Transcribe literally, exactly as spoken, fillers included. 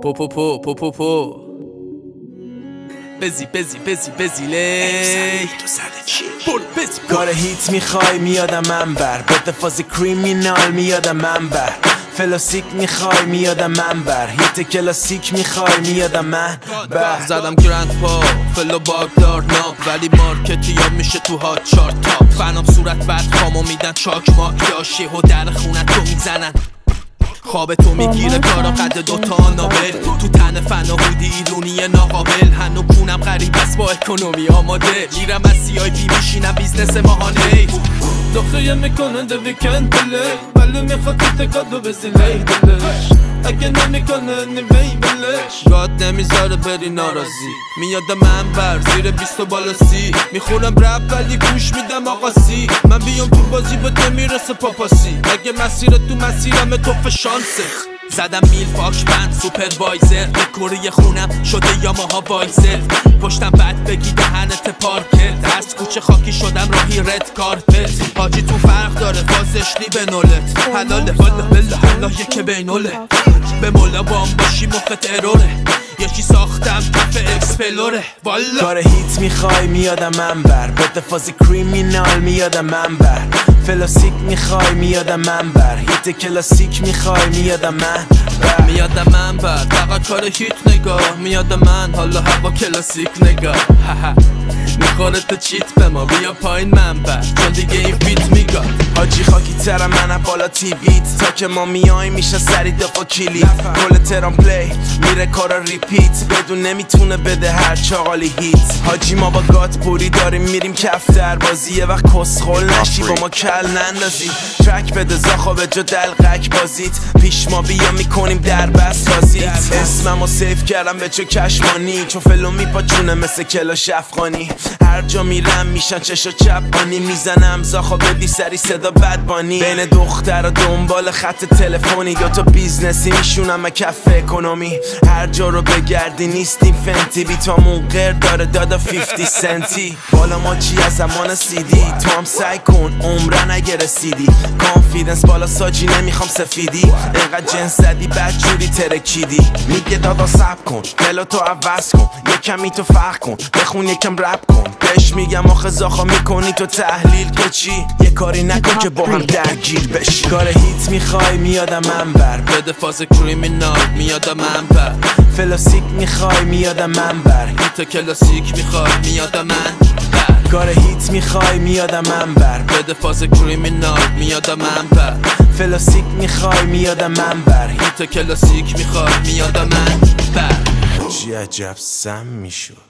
پو پو پو پو پو پو بزی بزی بزی بزی لی تو زده چی؟ برو بزی کار هیت میخوای میادم من بر بده فاز کریمینال میادم من بر فلاسیک میخوای میادم من بر هیت کلاسیک میخوای میادم من بر زدم گرند پا فلو باگدار ناب ولی مارکتی یا میشه تو هات چارت تاپ فنام صورت بعد خامو میدن چاک ماک داشی و در خونت تو میزنن خواب تو میگیره کارا قد دوتا نابل تو تن فن و هودی ایرونی ناقابل هنو کونم غریب است با اکونومی آماده میرم از سی آی پی میشینم بیزنس ماهانه دخیه میکنه ده ویکند دله ولی میخواد که تکادو بزی لی دلش اگه نمیکنه نیوی بلش گاد نمیذاره بری ناراضی میاد من بر زیر بیست و بالا سی میخونم رپ ولی گوش میدم آقا سی من بیام تو بازی به تو میرسه پاپاسی اگه مسیر تو مسیرم توف شانسه زدم میل پاک بند سوپروایزر دکوری خونم شده یا ماها وایزر پشتم بد بگی دهنت پارکت از کوچه خاکی شدم راهی رد کارپت حاجی تو فرق داره فازش لی به نولت حلاله والا بلا حالا یکه بینوله به مولا بام باشی مخت اروره یکی ساختم کف اکسپلوره والا کار هیت میخوای میادم من بر بده فاز کریمینال میادم من بر فلاسیک میخوای میادم من بر هیت کلاسیک میخوای میادم من بر میادم من بر فقط کار هیت نگاه میادم من حالا هوا کلاسیک نگاه میخوره تو چیت به ما بیا پایین من بر چون دیگه این فیت میگاد حاجی خاکی ترم من بالا تیویت تا که ما میای میشه سری دفا کلید کل ترام پلی میره کارا ریپیت بدون نمیتونه بده هر چاقالی هیت حاجی ما با گات پوری داریم میریم کف در بازی یه وقت کسخل نشی با ما کل نندازی ترک بده زاخا به جا دلقک بازیت پیش ما بیا میکنیم در بس تازیت اسممو سیف کردم به چه کشمانی چون فلو میپاچونه مثل کلاش افغانی هر جا میرم میشن چشا چپانی میزنم زاخا بدی سری صدا بدبانی بین دختر و دنبال خط تلفنی دوتا بیزنسی میشونم کف اکونومی هر جا رو بگردی نیستیم فنتی بی تامون غیر داره دادا فیفتی سنتی بالا ما چی از زمان سیدی تو هم سعی کن عمره نگه رسیدی کانفیدنس بالا ساجی نمیخوام سفیدی اینقدر جنس زدی بد جوری ترکیدی میگه دادا سب کن فلو تو عوض کن یکمی تو فرق کن بخون یکم رپ کن بهش میگم آخه زاخا میکنی تو تحلیل که چی یه کاری نکن که با هم درگیر بشی کار هیت میخوای میادم من بر بده فاز کریمینال میادم من بر فلاسیک میخوای میادم من بر هیت کلاسیک میخوای میادم من بر کار هیت میخوای میادم من بر بده فاز کریمینال میادم من بر فلاسیک میخوای میادم من بر هیت کلاسیک میخوای میادم من بر چی عجب سم میشد